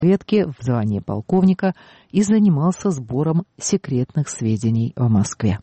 разведки в звании полковника и занимался сбором секретных сведений в Москве.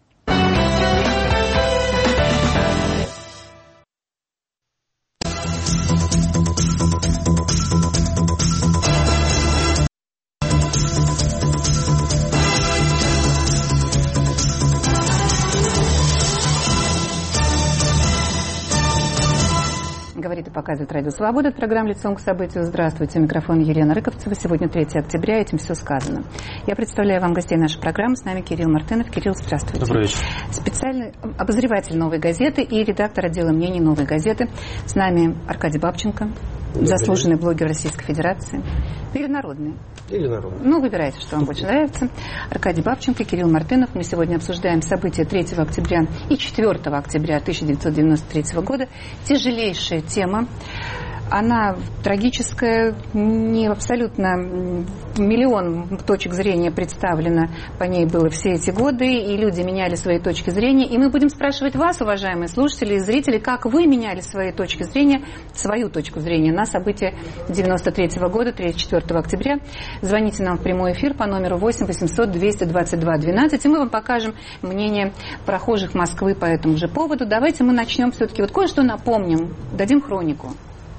Говорит и показывает Радио Свобода. Это программа «Лицом к событию». Здравствуйте. Микрофон Елена Рыковцева. Сегодня 3 октября. Этим все сказано. Я представляю вам гостей нашей программы. С нами Кирилл Мартынов. Кирилл, здравствуйте. Добрый вечер. Специальный обозреватель «Новой газеты» и редактор отдела мнений «Новой газеты». С нами Аркадий Бабченко, заслуженный блогер Российской Федерации. Или народный. Или народный. Ну, выбирайте, что вам больше нравится. Аркадий Бабченко, Кирилл Мартынов. Мы сегодня обсуждаем события 3 октября и 4 октября 1993 года. Тяжелейшая тема. Она трагическая, не абсолютно миллион точек зрения представлено по ней было все эти годы, и люди меняли свои точки зрения. И мы будем спрашивать вас, уважаемые слушатели и зрители, как вы меняли свои точки зрения, свою точку зрения на события 93 года, 3-4 октября. Звоните нам в прямой эфир по номеру 8 800 222 12, и мы вам покажем мнение прохожих Москвы по этому же поводу. Давайте мы начнем все-таки. Вот кое-что напомним, дадим хронику.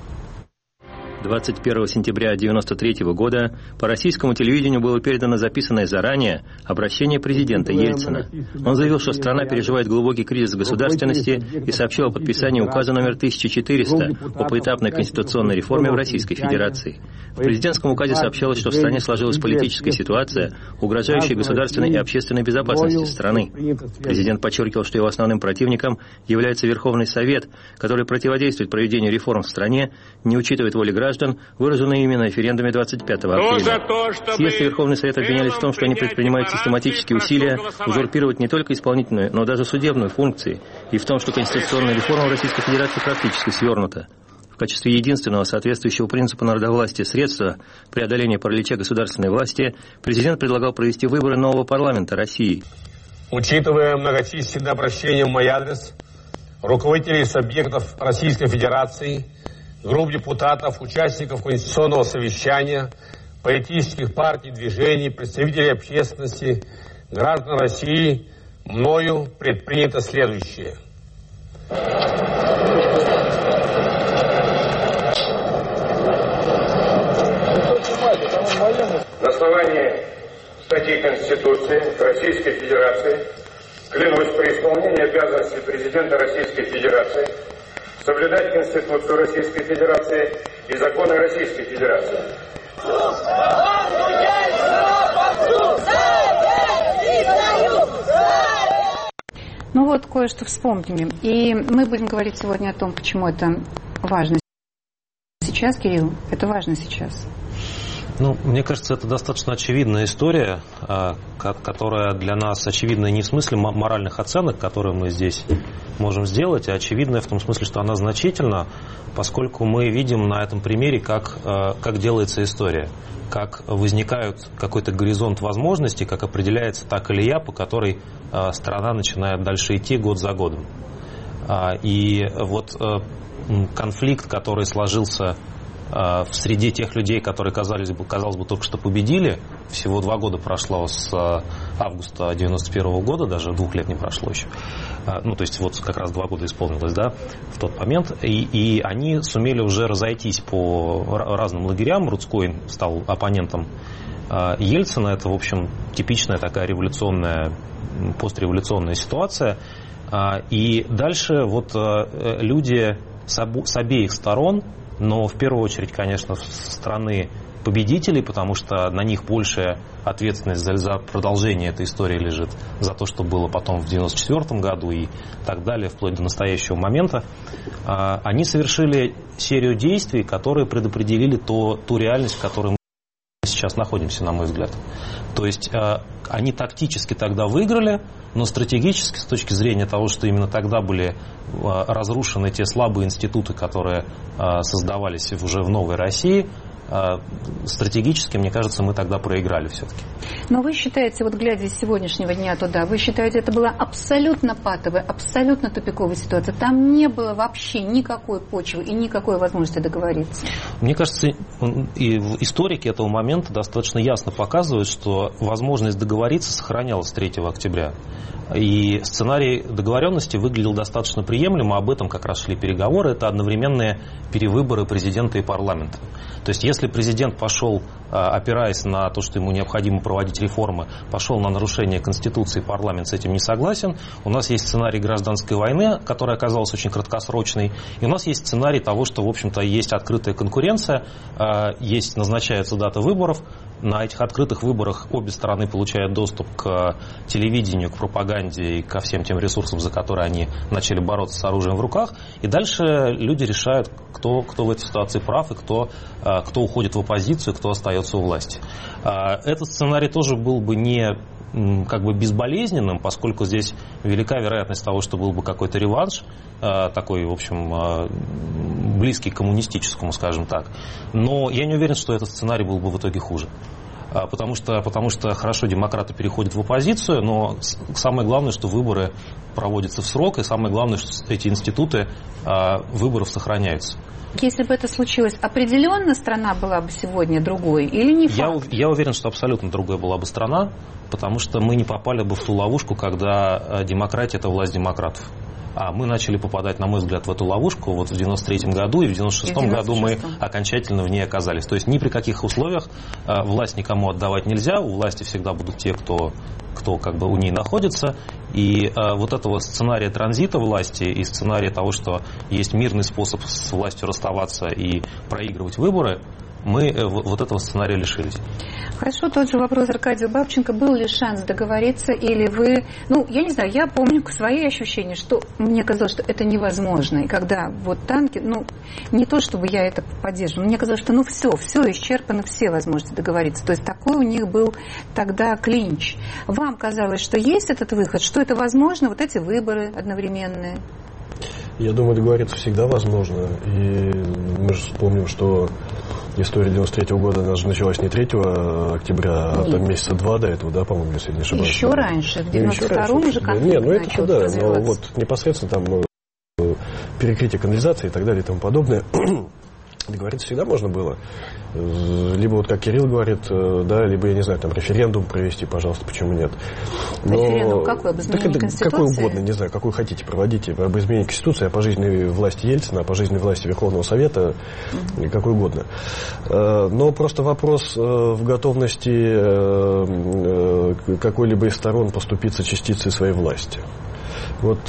21 сентября 1993 года по российскому телевидению было передано записанное заранее обращение президента Ельцина. Он заявил, что страна переживает глубокий кризис государственности и сообщил о подписании указа номер 1400 о поэтапной конституционной реформе в Российской Федерации. В президентском указе сообщалось, что в стране сложилась политическая ситуация, угрожающая государственной и общественной безопасности страны. Президент подчеркивал, что его основным противником является Верховный Совет, который противодействует проведению реформ в стране, не учитывает воли граждан, выраженные ими на референдуме 25 апреля. Съезд и Верховный Совет обвинялись в том, что они предпринимают систематические усилия узурпировать не только исполнительную, но даже судебную функции, и в том, что конституционная реформа в Российской Федерации практически свернута. В качестве единственного соответствующего принципу народовластия средства преодоления паралича государственной власти президент предлагал провести выборы нового парламента России. Учитывая многочисленные обращения в мой адрес руководителей субъектов Российской Федерации, групп депутатов, участников конституционного совещания, политических партий, движений, представителей общественности, граждан России, мною предпринято следующее. На основании статьи Конституции Российской Федерации клянусь при исполнении обязанностей президента Российской Федерации соблюдать Конституцию Российской Федерации и законы Российской Федерации. Ну вот, кое-что вспомнили. И мы будем говорить сегодня о том, почему это важно сейчас, Кирилл. Это важно сейчас. Ну, мне кажется, это достаточно очевидная история, которая для нас очевидна не в смысле моральных оценок, которые мы здесь можем сделать, а очевидная в том смысле, что она значительна, поскольку мы видим на этом примере, как делается история, как возникает какой-то горизонт возможностей, как определяется та колея, по которой страна начинает дальше идти год за годом. И вот конфликт, который сложился в среде тех людей, которые, казалось бы, только что победили, всего 2 года прошло с августа 91 года, даже 2 лет не прошло еще. Ну, то есть вот как раз 2 года исполнилось, да, в тот момент. И они сумели уже разойтись по разным лагерям. Рудской стал оппонентом Ельцина. Это, в общем, типичная такая революционная, постреволюционная ситуация. И дальше вот люди с обеих сторон, но в первую очередь, конечно, со стороны победителей, потому что на них большая ответственность за продолжение этой истории лежит, за то, что было потом в 1994 году и так далее, вплоть до настоящего момента. Они совершили серию действий, которые предопределили ту реальность, в которой мы сейчас находимся, на мой взгляд. То есть они тактически тогда выиграли, но стратегически, с точки зрения того, что именно тогда были разрушены те слабые институты, которые создавались уже в новой России, стратегически, мне кажется, мы тогда проиграли все-таки. Но вы считаете, вот глядя из сегодняшнего дня туда, вы считаете, это была абсолютно патовая, абсолютно тупиковая ситуация? Там не было вообще никакой почвы и никакой возможности договориться? Мне кажется, и историки этого момента достаточно ясно показывают, что возможность договориться сохранялась 3 октября. И сценарий договоренности выглядел достаточно приемлемо, об этом как раз шли переговоры, это одновременные перевыборы президента и парламента. То есть если президент пошел, опираясь на то, что ему необходимо проводить реформы, пошел на нарушение Конституции, парламент с этим не согласен, у нас есть сценарий гражданской войны, которая оказалась очень краткосрочной, и у нас есть сценарий того, что, в общем-то, есть открытая конкуренция, назначается дата выборов. На этих открытых выборах обе стороны получают доступ к телевидению, к пропаганде и ко всем тем ресурсам, за которые они начали бороться с оружием в руках. И дальше люди решают, кто в этой ситуации прав и кто уходит в оппозицию, кто остается у власти. Этот сценарий тоже был бы не как бы безболезненным, поскольку здесь велика вероятность того, что был бы какой-то реванш, такой, в общем, близкий к коммунистическому, скажем так. Но я не уверен, что этот сценарий был бы в итоге хуже. Потому что хорошо, демократы переходят в оппозицию, но самое главное, что выборы проводятся в срок, и самое главное, что эти институты выборов сохраняются. Если бы это случилось, определенно страна была бы сегодня другой или не факт? Я уверен, что абсолютно другой была бы страна, потому что мы не попали бы в ту ловушку, когда демократия – это власть демократов. А мы начали попадать, на мой взгляд, в эту ловушку вот в 93-м году, и в 96-м году мы окончательно в ней оказались. То есть ни при каких условиях власть никому отдавать нельзя, у власти всегда будут те, кто как бы у ней находится. И вот этого сценария транзита власти и сценария того, что есть мирный способ с властью расставаться и проигрывать выборы, мы вот этого сценария лишились. Хорошо, тот же вопрос Аркадию Бабченко. Был ли шанс договориться, или вы... Я не знаю, я помню свои ощущения, что мне казалось, что это невозможно. И когда вот танки, не то, чтобы я это поддерживала, мне казалось, что все исчерпано, все возможности договориться. То есть такой у них был тогда клинч. Вам казалось, что есть этот выход, что это возможно, вот эти выборы одновременные? Я думаю, договориться всегда возможно. И мы же вспомним, что история 93-го года, она же началась не 3 октября, а там месяца 2 до этого, да, по-моему, если не ошибаюсь. Еще раньше, в 92-м уже конфликт начал развиваться. Но вот непосредственно там перекрытие канализации и так далее и тому подобное. Договориться всегда можно было. Либо вот как Кирилл говорит, да, либо, я не знаю, там референдум провести, пожалуйста, почему нет. Референдум какой? Об изменении Конституции? Какой угодно, не знаю, какой хотите, проводите. Об изменении Конституции, о пожизненной власти Ельцина, о пожизненной власти Верховного Совета, какой угодно. Но просто вопрос в готовности какой-либо из сторон поступиться частицей своей власти. Вот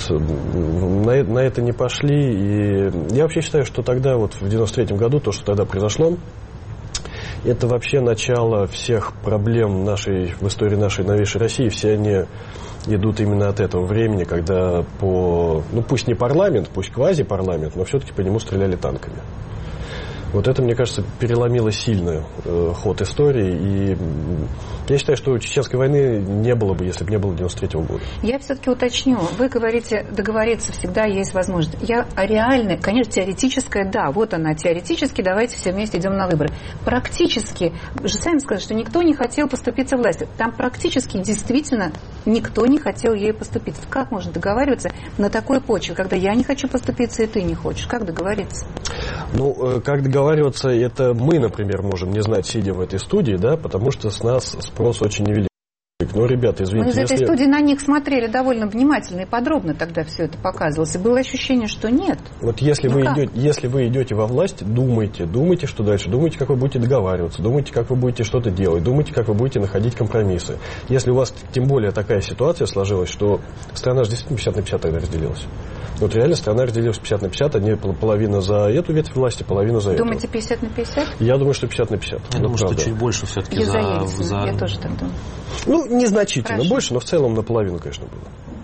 на это не пошли. И я вообще считаю, что тогда, вот в 93-м году, то, что тогда произошло, это вообще начало всех проблем в истории нашей новейшей России. Все они идут именно от этого времени, когда пусть не парламент, пусть квазипарламент, но все-таки по нему стреляли танками. Вот это, мне кажется, переломило сильно ход истории. И я считаю, что чеченской войны не было бы, если бы не было 93-го года. Я все-таки уточню. Вы говорите, договориться всегда есть возможность. Реально, конечно, теоретическая, да, вот она, теоретически, давайте все вместе идем на выборы. Практически, вы же сами сказали, что никто не хотел поступиться властью. Там практически действительно никто не хотел ей поступиться. Как можно договариваться на такой почве, когда я не хочу поступиться, и ты не хочешь? Как договориться? Как договариваться, это мы, например, можем не знать, сидя в этой студии, да, потому что с нас спрос очень невелик. Но, ребята, извините, мы из этой студии на них смотрели довольно внимательно и подробно тогда все это показывалось. И было ощущение, что нет. Вот если вы идете во власть, думайте, что дальше. Думайте, как вы будете договариваться. Думайте, как вы будете что-то делать. Думайте, как вы будете находить компромиссы. Если у вас тем более такая ситуация сложилась, что страна же действительно 50 на 50 тогда разделилась. Вот реально страна разделилась 50 на 50. Одни половина за эту ветвь власти, половина за эту. Думаете, 50 на 50? Я думаю, что 50 на 50. Я думаю, что чуть больше все-таки за Ельцина. Я тоже так думаю. Незначительно больше, но в целом наполовину, конечно, было.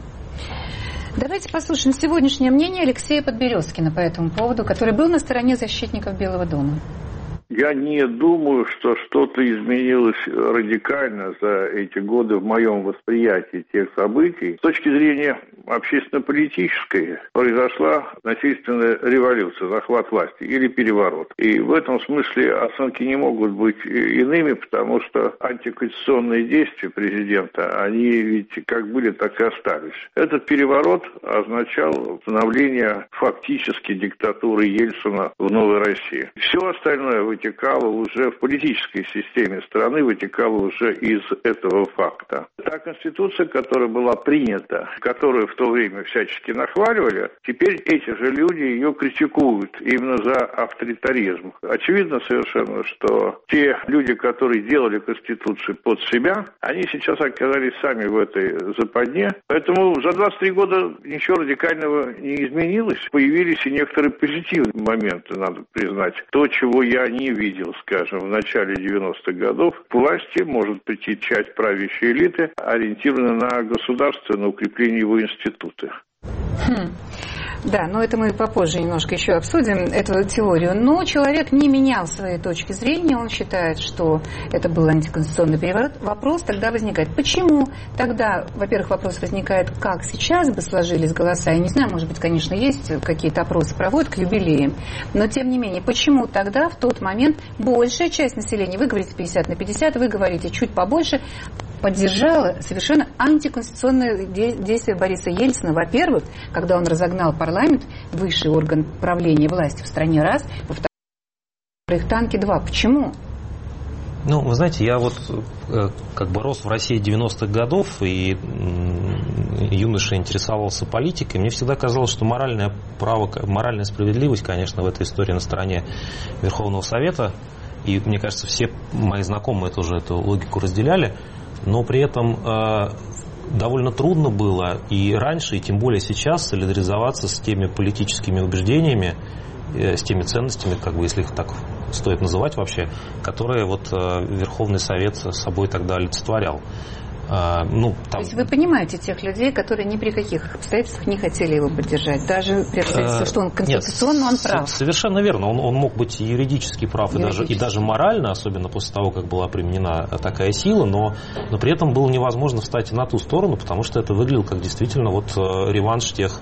Давайте послушаем сегодняшнее мнение Алексея Подберезкина по этому поводу, который был на стороне защитников Белого дома. Я не думаю, что что-то изменилось радикально за эти годы в моем восприятии тех событий. С точки зрения общественно-политической произошла насильственная революция, захват власти или переворот. И в этом смысле оценки не могут быть иными, потому что антиконституционные действия президента, они ведь как были, так и остались. Этот переворот означал становление фактически диктатуры Ельцина в новой России. Все остальное вытекало уже в политической системе страны, вытекало уже из этого факта. Та конституция, которая была принята, которую в то время всячески нахваливали, теперь эти же люди ее критикуют именно за авторитаризм. Очевидно совершенно, что те люди, которые делали конституцию под себя, они сейчас оказались сами в этой западне. Поэтому за 23 года ничего радикального не изменилось. Появились и некоторые позитивные моменты, надо признать. То, чего я не видел, скажем, в начале 90-х годов, к власти может прийти часть правящей элиты, ориентированная на государство, на укрепление его института. Да, но это мы попозже немножко еще обсудим, эту теорию. Но человек не менял своей точки зрения, он считает, что это был антиконституционный переворот. Вопрос тогда возникает, почему тогда, во-первых, вопрос возникает, как сейчас бы сложились голоса. Я не знаю, может быть, конечно, есть какие-то опросы проводят к юбилеям, но тем не менее, почему тогда в тот момент большая часть населения, вы говорите 50/50, вы говорите чуть побольше, поддержала совершенно антиконституционные действия Бориса Ельцина. Во-первых, когда он разогнал парламент, высший орган правления власти в стране, раз, во-вторых, танки, два. Почему? Ну, вы знаете, я вот как бы рос в России 90-х годов и юноша интересовался политикой. Мне всегда казалось, что моральное право, моральная справедливость, конечно, в этой истории на стороне Верховного Совета. И мне кажется, все мои знакомые тоже эту логику разделяли. Но при этом довольно трудно было и раньше, и тем более сейчас солидаризоваться с теми политическими убеждениями, с теми ценностями, как бы, если их так стоит называть вообще, которые вот Верховный Совет собой тогда олицетворял. Ну, там... То есть вы понимаете тех людей, которые ни при каких обстоятельствах не хотели его поддержать, даже при обстоятельствах, что он конституционно, он прав. Совершенно верно, он мог быть юридически прав и даже морально, особенно после того, как была применена такая сила, но при этом было невозможно встать на ту сторону, потому что это выглядело как действительно вот реванш тех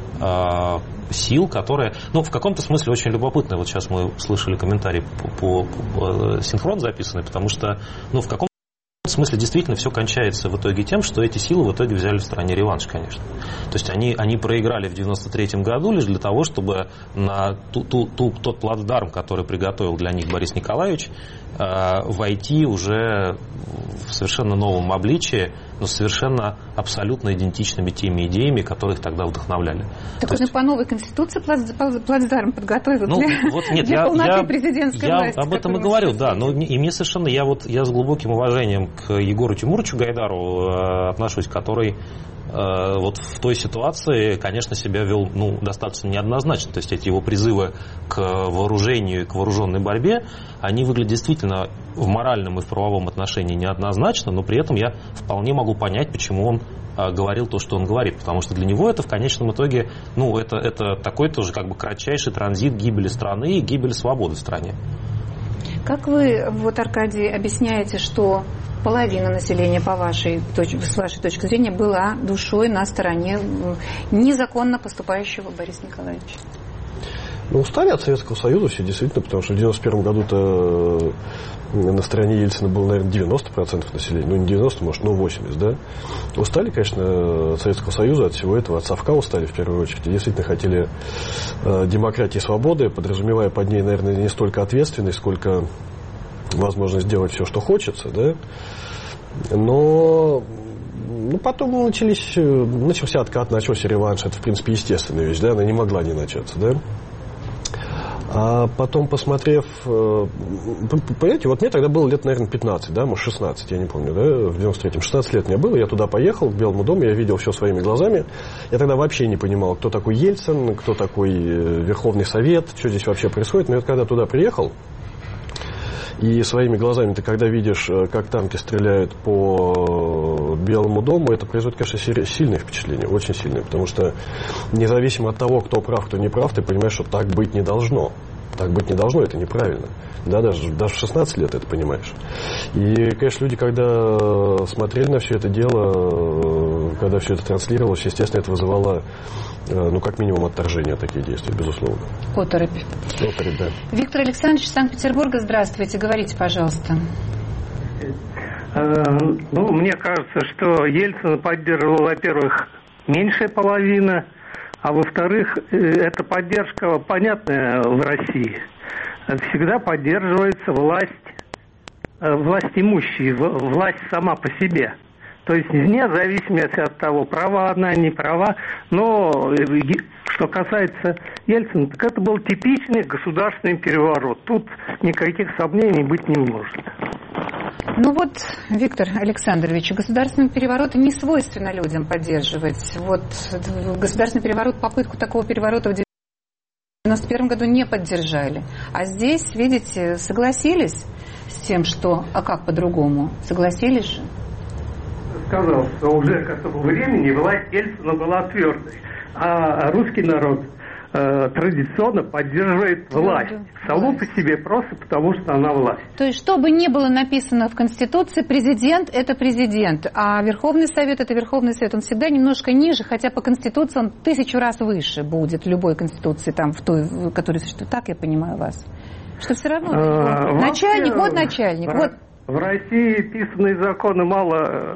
сил, которые, ну, в каком-то смысле очень любопытно. Вот сейчас мы слышали комментарий по синхрон записанный, потому что, ну, в каком в смысле, действительно, все кончается в итоге тем, что эти силы в итоге взяли в стране реванш, конечно. То есть они проиграли в 93-м году лишь для того, чтобы на тот плацдарм, который приготовил для них Борис Николаевич, войти уже в совершенно новом обличии, но совершенно абсолютно идентичными теми идеями, которые их тогда вдохновляли. Так он по новой конституции плацдарм подготовил для полноты президентской власти. Я об этом и говорю, да. Но и мне совершенно, я с глубоким уважением к Егору Тимуровичу Гайдару отношусь, который вот в той ситуации, конечно, себя вел достаточно неоднозначно. То есть эти его призывы к вооружению и к вооруженной борьбе, они выглядят действительно в моральном и в правовом отношении неоднозначно, но при этом я вполне могу понять, почему он говорил то, что он говорит. Потому что для него это в конечном итоге, это такой тоже как бы кратчайший транзит гибели страны и гибели свободы в стране. Как вы, Аркадий, объясняете, что половина населения, с вашей точки зрения, была душой на стороне незаконно поступающего Бориса Николаевича? Устали от Советского Союза все действительно, потому что в 91 году-то на стороне Ельцина было, наверное, 90% населения. Не 90, может, 80, да? Устали, конечно, от Советского Союза, от всего этого, от совка устали в первую очередь. И действительно хотели демократии и свободы, подразумевая под ней, наверное, не столько ответственность, сколько возможность сделать все, что хочется, да? Но потом начался откат, начался реванш. Это, в принципе, естественная вещь, да? Она не могла не начаться, да? А потом, посмотрев, понимаете, вот мне тогда было лет, наверное, 15, да, может, 16, я не помню, да, в 93-м, 16 лет мне было, я туда поехал, к Белому дому, я видел все своими глазами, я тогда вообще не понимал, кто такой Ельцин, кто такой Верховный Совет, что здесь вообще происходит, но я когда туда приехал, и своими глазами ты когда видишь, как танки стреляют по Белому дому, это производит, конечно, сильное впечатление, очень сильное, потому что независимо от того, кто прав, кто не прав, ты понимаешь, что так быть не должно. Так быть не должно, это неправильно. Да, даже в 16 лет это понимаешь. И, конечно, люди, когда смотрели на все это дело, когда все это транслировалось, естественно, это вызывало, ну, как минимум, отторжение от таких действий, безусловно. Оторопь. Оторопь, да. Виктор Александрович из Санкт-Петербурга, здравствуйте. Говорите, пожалуйста. Ну, мне кажется, что Ельцина поддерживала, во-первых, меньшая половина, а во-вторых, эта поддержка понятная в России. Всегда поддерживается власть имущие, власть сама по себе. То есть вне зависимости от того, права она, не права. Но что касается Ельцина, так это был типичный государственный переворот. Тут никаких сомнений быть не может. Ну вот, Виктор Александрович, государственный переворот не свойственно людям поддерживать. Вот государственный переворот, попытку такого переворота в 1991 году не поддержали. А здесь, видите, согласились с тем, что... А как по-другому? Согласились же? Сказал, что уже к этому времени власть Ельцина была твердой. А русский народ традиционно поддерживает власть. Само по себе просто потому, что она власть. То есть, что бы ни было написано в Конституции, президент – это президент, а Верховный Совет – это Верховный Совет. Он всегда немножко ниже, хотя по Конституции он 1000 раз выше будет любой Конституции, там, в той, которая существует. Так я понимаю вас. Что все равно начальник, вот начальник, вот. В России писанные законы мало,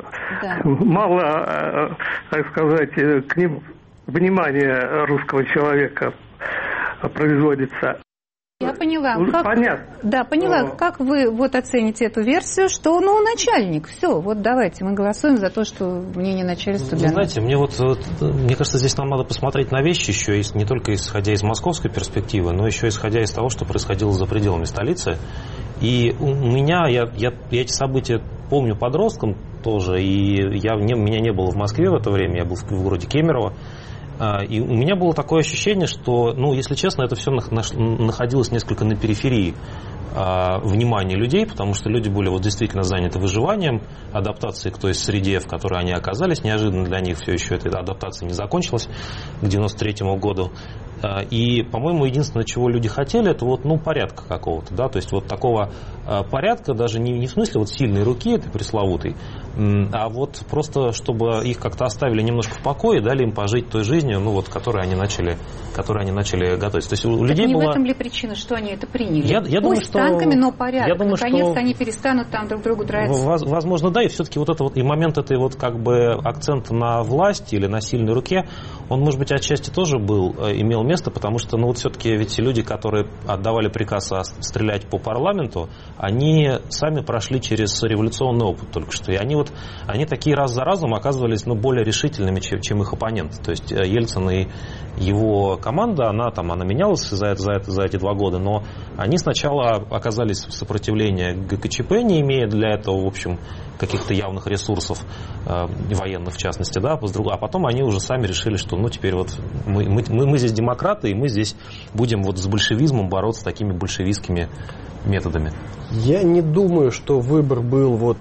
так сказать, к ним внимание русского человека производится. Я поняла. Понятно. Да, поняла. Как вы вот оцените эту версию, что, ну, начальник, все, вот давайте, мы голосуем за то, что мнение начальства для нас. Знаете, мне кажется, здесь нам надо посмотреть на вещи еще, не только исходя из московской перспективы, но еще исходя из того, что происходило за пределами столицы. И у меня, я эти события помню подростком тоже, и меня не было в Москве в это время, я был в городе Кемерово. И у меня было такое ощущение, что, ну, если честно, это все находилось несколько на периферии внимания людей, потому что люди были вот действительно заняты выживанием, адаптацией к той среде, в которой они оказались. Неожиданно для них все еще эта адаптация не закончилась к 1993 году. И, по-моему, единственное, чего люди хотели, это вот, ну, порядка какого-то, да, то есть вот такого порядка, даже не в смысле вот сильной руки этой пресловутой, а вот просто, чтобы их как-то оставили немножко в покое, дали им пожить той жизнью, ну, вот, которой они начали готовить. То есть у людей не была... в этом ли причина, что они это приняли? Я думаю, пусть с танками, но порядок. Я думаю, наконец-то что... они перестанут там друг другу драться. Возможно, да, и все-таки вот это вот, и момент этой вот как бы акцента на власти или на сильной руке, он, может быть, отчасти тоже имел место, потому что, ну, вот все-таки ведь люди, которые отдавали приказ стрелять по парламенту, они сами прошли через революционный опыт только что. И они такие раз за разом оказывались, ну, более решительными, чем их оппоненты. То есть Ельцин и его команда, она менялась за эти 2 года, но они сначала оказались в сопротивлении ГКЧП, не имея для этого, в общем, каких-то явных ресурсов, военных в частности, да, а потом они уже сами решили, что, ну, теперь вот мы здесь демократы, и мы здесь будем вот с большевизмом бороться такими большевистскими методами. Я не думаю, что выбор был вот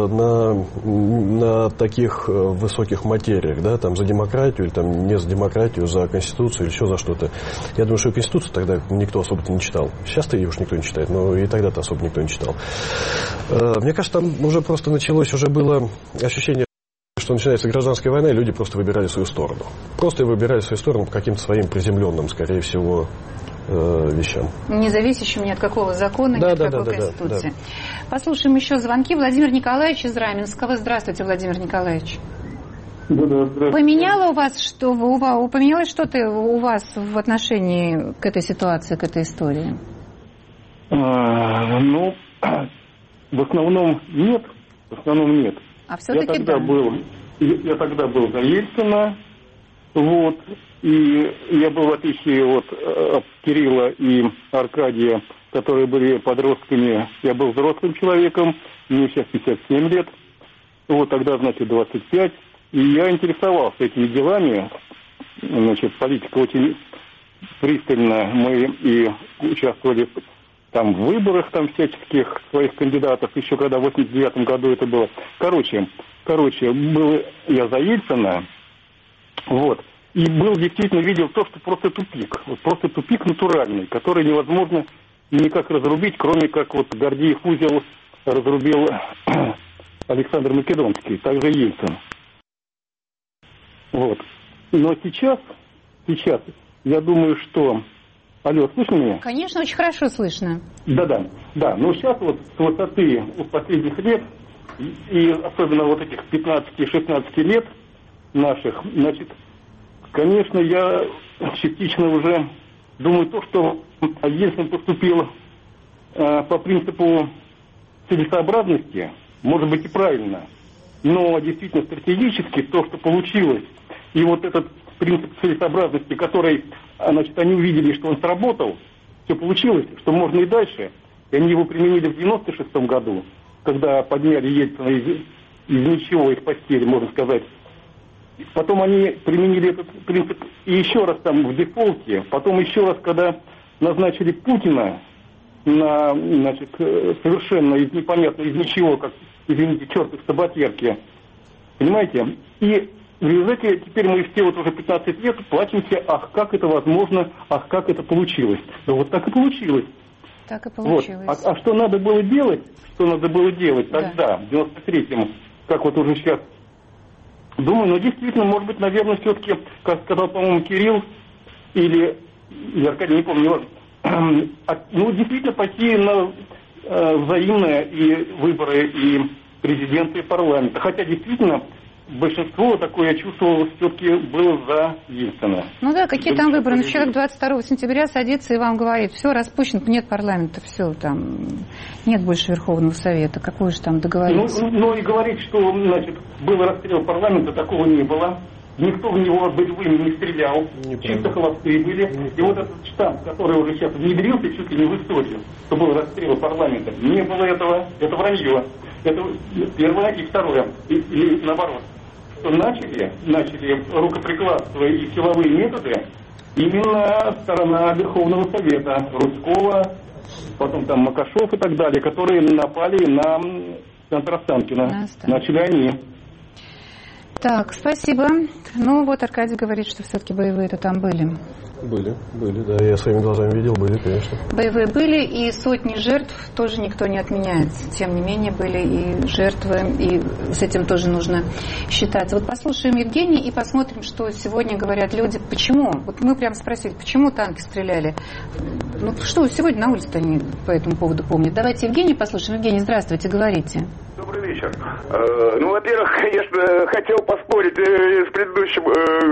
на таких высоких материях, да, там за демократию или там не за демократию, за Конституцию или еще за что-то. Я думаю, что Конституцию тогда никто особо-то не читал. Сейчас-то ее уж никто не читает, но и тогда-то особо никто не читал. Мне кажется, там уже просто уже было ощущение, что начинается гражданская война, и люди просто выбирали свою сторону. Просто выбирали свою сторону по каким-то своим приземленным, скорее всего, вещам. Не зависящим ни от какого закона, ни от какой Конституции. Да. Послушаем еще звонки. Владимир Николаевич из Раменского. Здравствуйте, Владимир Николаевич. Поменялось что-то у вас в отношении к этой ситуации, к этой истории? Ну, в основном нет. А все-таки Я тогда был за Ельцина, вот, и я был, в отличие от Кирилла и Аркадия, которые были подростками, я был взрослым человеком, мне сейчас 57 лет, вот тогда, значит, 25, и я интересовался этими делами, значит, политика очень пристально, мы и участвовали там в выборах там всяческих своих кандидатов, еще когда в 89 году это было. Короче, был я за Ельцина, вот. и действительно видел то, что просто тупик. Вот просто тупик натуральный, который невозможно никак разрубить, кроме как вот Гордиев узел разрубил Александр Македонский, также Ельцин. Вот. Но сейчас, я думаю, что... Алло, слышно меня? Конечно, очень хорошо слышно. Да. Но сейчас вот с высоты последних лет, и особенно вот этих 15-16 лет наших, значит, конечно, я частично уже думаю то, что Ельцин поступил по принципу целесообразности, может быть и правильно, но действительно стратегически то, что получилось, и вот этот принцип целесообразности, который, значит, они увидели, что он сработал, все получилось, что можно и дальше. И они его применили в 96-м году, когда подняли Ельцина из ничего, из постели, можно сказать. Потом они применили этот принцип и еще раз там в дефолте, потом еще раз, когда назначили Путина на, значит, совершенно из непонятно, из ничего, как, извините, черт из табакерки. Понимаете? И в результате теперь мы все вот уже 15 лет плачемся, ах, как это возможно, ах, как это получилось. Да вот так и получилось. Так и получилось. Вот. А что надо было делать? Тогда, в 93-м, как вот уже сейчас, думаю, ну действительно, может быть, наверное, все-таки, как сказал, по-моему, Кирилл или Аркадий, не помню, ну действительно пойти на взаимные и выборы и президента, и парламента. Хотя действительно большинство, такое я чувствовал, все-таки было за Ельцина. Ну да, какие там выборы? Ну, человек 22 сентября садится и вам говорит, все, распущен, нет парламента, все, там, нет больше Верховного Совета. Какой же там договориться? Ну и говорить, что, значит, был расстрел парламента, такого не было. Никто в него боевыми не стрелял, чисто холостые были. И вот этот штамп, который уже сейчас внедрился чуть ли не в историю, что был расстрел парламента, не было этого, это вранье. Это первое и второе. И наоборот. Начали рукоприкладство и силовые методы именно сторона Верховного Совета, Рудского, потом там Макашов и так далее, которые напали на центр Останкино. Начали они. Так, спасибо. Ну вот Аркадий говорит, что все-таки боевые-то там были. Были, да, я своими глазами видел, были, конечно. Боевые были, и сотни жертв тоже никто не отменяет. Тем не менее, были и жертвы, и с этим тоже нужно считаться. Вот послушаем Евгения и посмотрим, что сегодня говорят люди. Почему? Вот мы прям спросили, почему танки стреляли? Ну, что сегодня на улице они по этому поводу помнят? Давайте Евгения послушаем. Евгений, здравствуйте, говорите. Добрый вечер. Ну, во-первых, конечно, хотел поспорить с предыдущим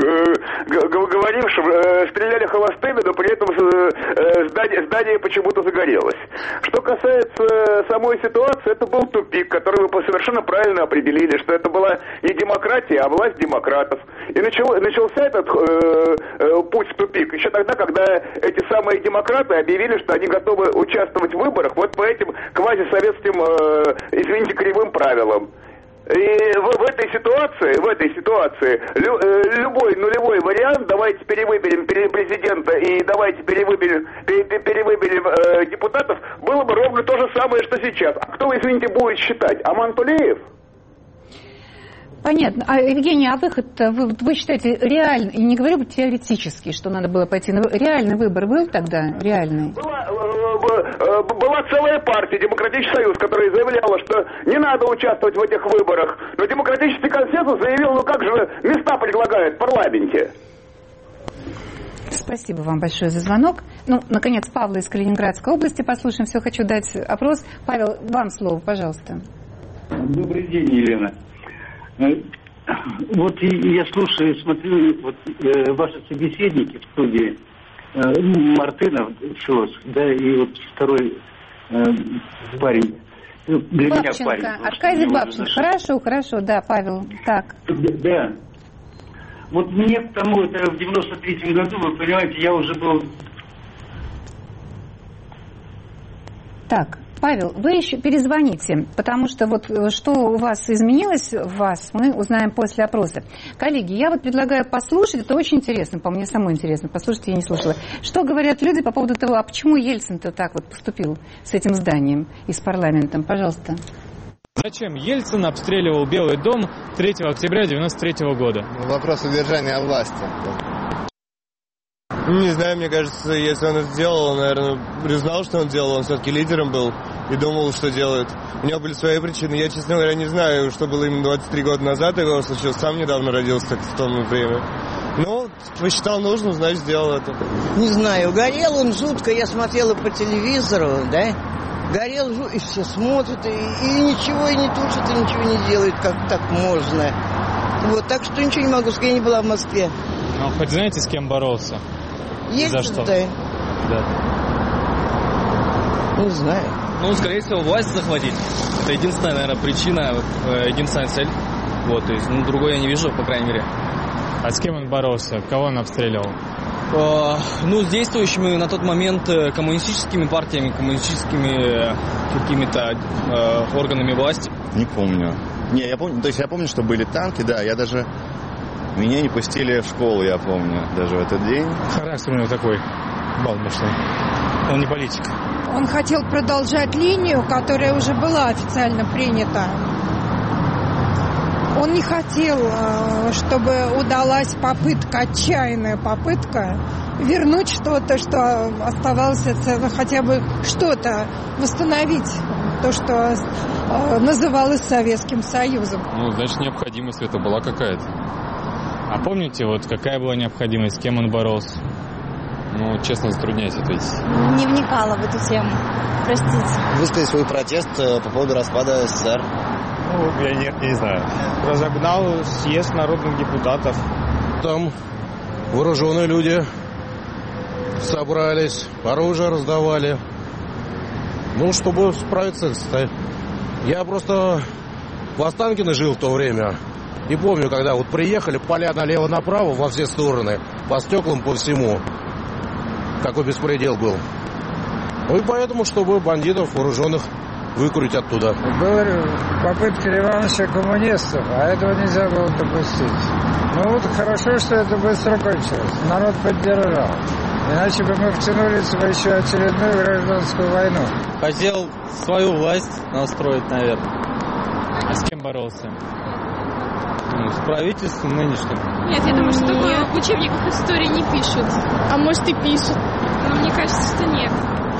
говорившим. Стреляли холостыми, но при этом здание почему-то загорелось. Что касается самой ситуации, это был тупик, который вы совершенно правильно определили, что это была не демократия, а власть демократов. И начался этот путь в тупик еще тогда, когда эти самые демократы объявили, что они готовы участвовать в выборах вот по этим квазисоветским, извините, кривым правилам. И в этой ситуации любой нулевой вариант, давайте перевыберем президента и давайте перевыберем депутатов, было бы ровно то же самое, что сейчас. А кто, извините, будет считать? Аман Тулеев? Понятно. А, Евгений, а выход-то вы считаете реальный, и не говорю теоретически, что надо было пойти на реальный выбор был тогда? Реальный? Была целая партия, Демократический Союз, которая заявляла, что не надо участвовать в этих выборах. Но Демократический консенсус заявил, ну как же места предлагают в парламенте. Спасибо вам большое за звонок. Ну, наконец, Павла из Калининградской области послушаем. Все, хочу дать опрос. Павел, вам слово, пожалуйста. Добрый день, Елена. Вот я слушаю, смотрю, вот ваши собеседники в студии, Мартынов, Шилос, да, и вот второй парень. Для Бабченко, меня парень. Аркадий Бабченко. Хорошо, да, Павел, так. Да. Вот мне к тому, это в 93-м году, вы понимаете, я уже был... Так, Павел, вы еще перезвоните, потому что вот что у вас изменилось в вас, мы узнаем после опроса. Коллеги, я вот предлагаю послушать, это очень интересно, по мне самой интересно, послушайте, я не слушала. Что говорят люди по поводу того, а почему Ельцин-то так вот поступил с этим зданием и с парламентом? Пожалуйста. Зачем Ельцин обстреливал Белый дом 3 октября 1993 года? Вопрос удержания власти. Не знаю, мне кажется, если он это сделал, он, наверное, признал, что он делал. Он все-таки лидером был и думал, что делает. У него были свои причины. Я, честно говоря, не знаю, что было именно 23 года назад. Его случилось. Сам недавно родился в том время. Ну, посчитал нужным, значит, сделал это. Не знаю, горел он жутко. Я смотрела по телевизору, да? Горел жутко, и все смотрят, и ничего, и не тушат, и ничего не делают, как так можно. Вот, так что ничего не могу сказать, я не была в Москве. Ну, хоть знаете, с кем боролся? Ельцин, за что? Да. Не знаю. Ну, скорее всего, власть захватить. Это единственная, наверное, причина, единственная цель. Вот, то есть, другой я не вижу, по крайней мере. А с кем он боролся? Кого он обстреливал? С действующими на тот момент коммунистическими партиями, коммунистическими какими-то органами власти. Не помню. Не, я помню, то есть я помню, что были танки, да, меня не пустили в школу, я помню, даже в этот день. Характер у него такой, балбашный. Он не политик. Он хотел продолжать линию, которая уже была официально принята. Он не хотел, чтобы удалась отчаянная попытка вернуть что-то, что оставалось, хотя бы что-то восстановить, то, что называлось Советским Союзом. Значит, необходимость это была какая-то. А помните, какая была необходимость, с кем он боролся? Честно, затрудняюсь ответить. Не вникала в эту тему, простите. Высказать свой протест по поводу распада СССР. Я не знаю. Разогнал съезд народных депутатов. Там вооруженные люди собрались, оружие раздавали. Чтобы справиться с этим. Я просто в Останкино жил в то время. И помню, когда приехали, поля налево-направо во все стороны, по стеклам, по всему. Какой беспредел был. И поэтому, чтобы бандитов вооруженных выкурить оттуда. Говорю, попытка реванша коммунистов, а этого нельзя было допустить. Хорошо, что это быстро кончилось. Народ поддержал. Иначе бы мы втянулись в еще очередную гражданскую войну. Хотел свою власть настроить, наверное. А с кем боролся? С правительством нынешним. Нет, я думаю, что такое в учебниках истории не пишут. А может и пишут. Но мне кажется, что нет.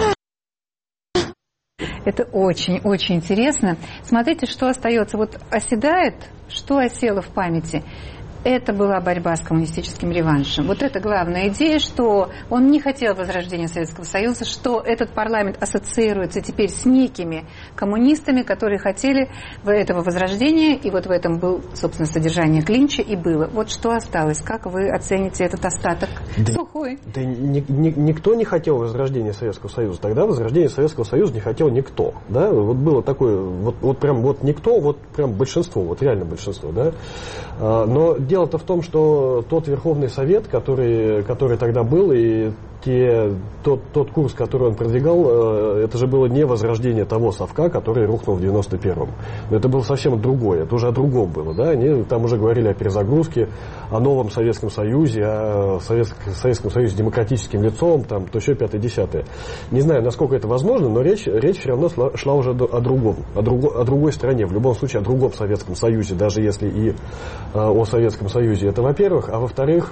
Это очень-очень интересно. Смотрите, что остается. Оседает, что осело в памяти. Это была борьба с коммунистическим реваншем. Это главная идея, что он не хотел возрождения Советского Союза, что этот парламент ассоциируется теперь с некими коммунистами, которые хотели этого возрождения, и в этом был, собственно, содержание клинча, и было. Что осталось? Как вы оцените этот остаток? Сухой. Да никто не хотел возрождения Советского Союза. Тогда возрождения Советского Союза не хотел никто. Да? Было такое, прям никто, прям большинство, реально большинство. Да? Но дело-то в том, что тот Верховный Совет, который тогда был, и тот курс, который он продвигал, это же было не возрождение того совка, который рухнул в 91-м. Но это было совсем другое, это уже о другом было. Да? Они там уже говорили о перезагрузке, о новом Советском Союзе, о Советском Союзе с демократическим лицом, то еще 5-10. Не знаю, насколько это возможно, но речь все равно шла уже о другом, о другой стране, в любом случае о другом Советском Союзе, даже если и о Советском Союзе. Это во-первых, а во-вторых,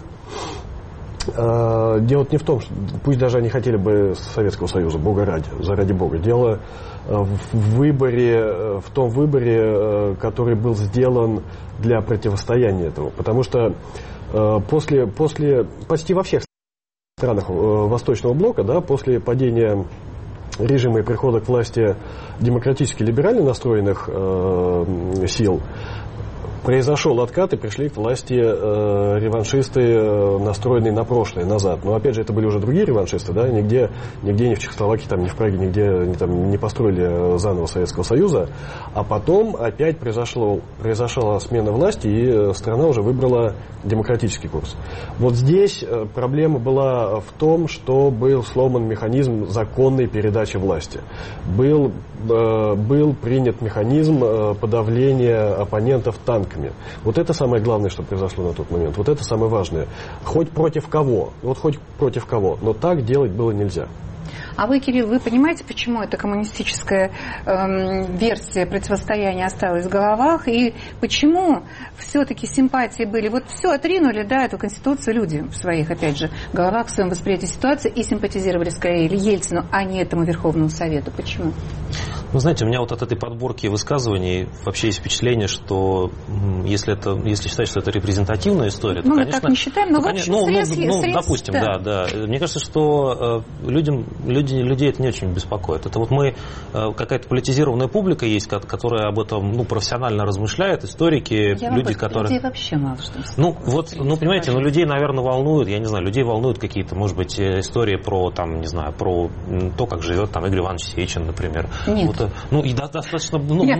дело не в том, что пусть даже они хотели бы Советского Союза, Бога заради Бога. Дело в том выборе, который был сделан для противостояния этому. Потому что после почти во всех странах Восточного блока, да, после падения режима и прихода к власти демократически либерально настроенных сил, произошел откат, и пришли к власти реваншисты, настроенные на прошлое, назад. Но опять же, это были уже другие реваншисты, да, нигде ни в Чехословакии, ни в Праге, нигде они не построили заново Советского Союза. А потом опять произошла смена власти, и страна уже выбрала демократический курс. Здесь проблема была в том, что был сломан механизм законной передачи власти. Был принят механизм подавления оппонентов танками. Это самое главное, что произошло на тот момент. Это самое важное. Хоть против кого, но так делать было нельзя. А вы, Кирилл, вы понимаете, почему эта коммунистическая версия противостояния осталась в головах, и почему все-таки симпатии были? Вот все отринули, да, эту Конституцию люди в своих, опять же, головах, в своем восприятии ситуации и симпатизировали скорее Ельцину, а не этому Верховному Совету. Почему? Ну, знаете, у меня вот от этой подборки высказываний вообще есть впечатление, что если считать, что это репрезентативная история, то, мы конечно... так не считаем, но в общем допустим, да. Мне кажется, что людей это не очень беспокоит. Это вот мы, какая-то политизированная публика есть, которая об этом профессионально размышляет, историки, люди, которые... Людей вообще мало что. Понимаете, людей, наверное, волнуют, я не знаю, людей волнуют какие-то, может быть, истории про, про то, как живет там Игорь Иванович Сечин, например. Нет. И достаточно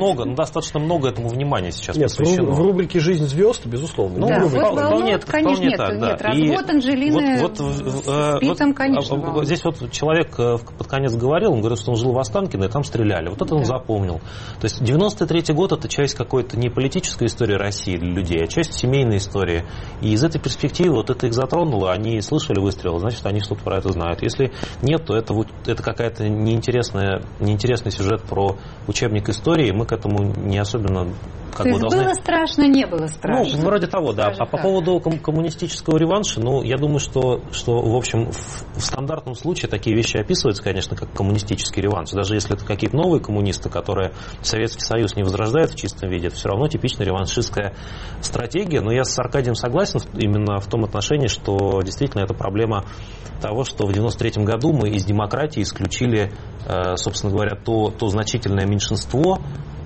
много этому внимания сейчас посвящено. В рубрике «Жизнь звезд», безусловно. Вполне конечно, так, да. Нет, развод Анджелины с Питом, конечно. Здесь человек под конец говорил, он говорит, что он жил в Останкино, и там стреляли. Вот это он запомнил. То есть 93-й год — это часть какой-то не политической истории России для людей, а часть семейной истории. И из этой перспективы это их затронуло, они слышали выстрелы, значит, они что-то про это знают. Если нет, то это какая-то неинтересный сюжет про учебник истории, мы к этому не особенно должны... было страшно, не было страшно. Вроде того, да. А по поводу коммунистического реванша, я думаю, что в общем, в стандартном случае такие вещи описываются, конечно, как коммунистический реванш. Даже если это какие-то новые коммунисты, которые Советский Союз не возрождает в чистом виде, это все равно типичная реваншистская стратегия. Но я с Аркадием согласен именно в том отношении, что действительно это проблема того, что в 93-м году мы из демократии исключили, собственно говоря, то значительное меньшинство,